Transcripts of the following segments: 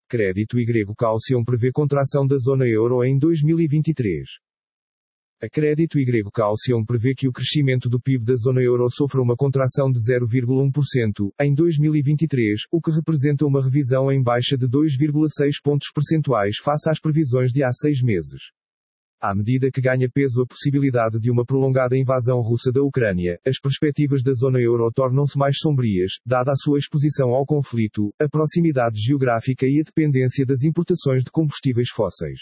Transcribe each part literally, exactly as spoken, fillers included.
Crédito Y Caution prevê contração da zona euro em dois mil e vinte e três. A Crédito Y Caution prevê que o crescimento do P I B da zona euro sofra uma contração de zero vírgula um por cento em dois mil e vinte e três, o que representa uma revisão em baixa de dois vírgula seis pontos percentuais face às previsões de há seis meses. À medida que ganha peso a possibilidade de uma prolongada invasão russa da Ucrânia, as perspectivas da zona euro tornam-se mais sombrias, dada a sua exposição ao conflito, a proximidade geográfica e a dependência das importações de combustíveis fósseis.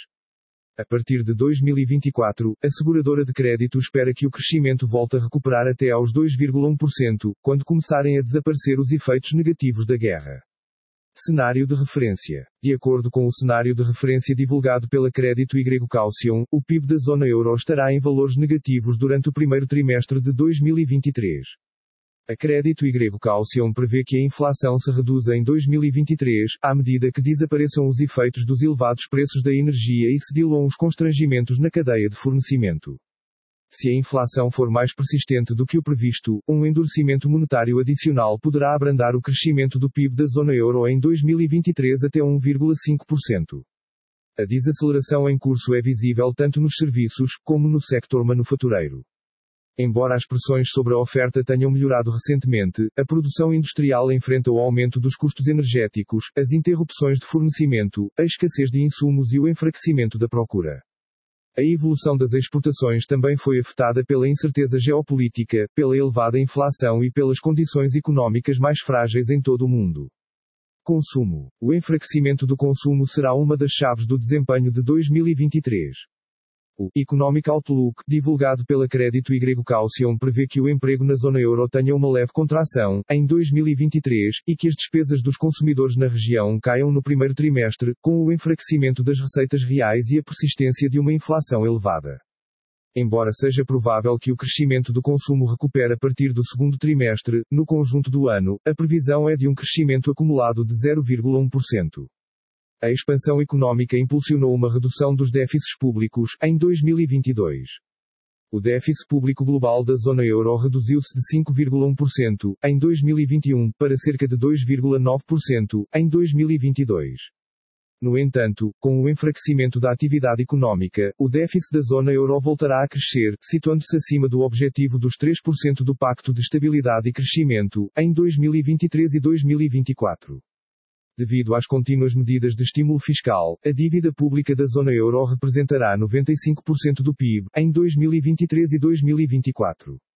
A partir de dois mil e vinte e quatro, a seguradora de crédito espera que o crescimento volte a recuperar até aos dois vírgula um por cento, quando começarem a desaparecer os efeitos negativos da guerra. Cenário de referência. De acordo com o cenário de referência divulgado pela Crédito Y Caution, o P I B da zona euro estará em valores negativos durante o primeiro trimestre de dois mil e vinte e três. A Crédito Y Caution prevê que a inflação se reduza em dois mil e vinte e três, à medida que desapareçam os efeitos dos elevados preços da energia e se diluam os constrangimentos na cadeia de fornecimento. Se a inflação for mais persistente do que o previsto, um endurecimento monetário adicional poderá abrandar o crescimento do P I B da zona euro em dois mil e vinte e três até um vírgula cinco por cento. A desaceleração em curso é visível tanto nos serviços, como no sector manufatureiro. Embora as pressões sobre a oferta tenham melhorado recentemente, a produção industrial enfrenta o aumento dos custos energéticos, as interrupções de fornecimento, a escassez de insumos e o enfraquecimento da procura. A evolução das exportações também foi afetada pela incerteza geopolítica, pela elevada inflação e pelas condições económicas mais frágeis em todo o mundo. Consumo. O enfraquecimento do consumo será uma das chaves do desempenho de dois mil e vinte e três. O Economic Outlook, divulgado pela Crédito Y Caution, prevê que o emprego na zona euro tenha uma leve contração, em dois mil e vinte e três, e que as despesas dos consumidores na região caiam no primeiro trimestre, com o enfraquecimento das receitas reais e a persistência de uma inflação elevada. Embora seja provável que o crescimento do consumo recupere a partir do segundo trimestre, no conjunto do ano, a previsão é de um crescimento acumulado de zero vírgula um por cento. A expansão económica impulsionou uma redução dos déficits públicos, em dois mil e vinte e dois. O déficit público global da zona euro reduziu-se de cinco vírgula um por cento, em dois mil e vinte e um, para cerca de dois vírgula nove por cento, em dois mil e vinte e dois. No entanto, com o enfraquecimento da atividade económica, o déficit da zona euro voltará a crescer, situando-se acima do objetivo dos três por cento do Pacto de Estabilidade e Crescimento, em dois mil e vinte e três e dois mil e vinte e quatro. Devido às contínuas medidas de estímulo fiscal, a dívida pública da zona euro representará noventa e cinco por cento do P I B, em dois mil e vinte e três e dois mil e vinte e quatro.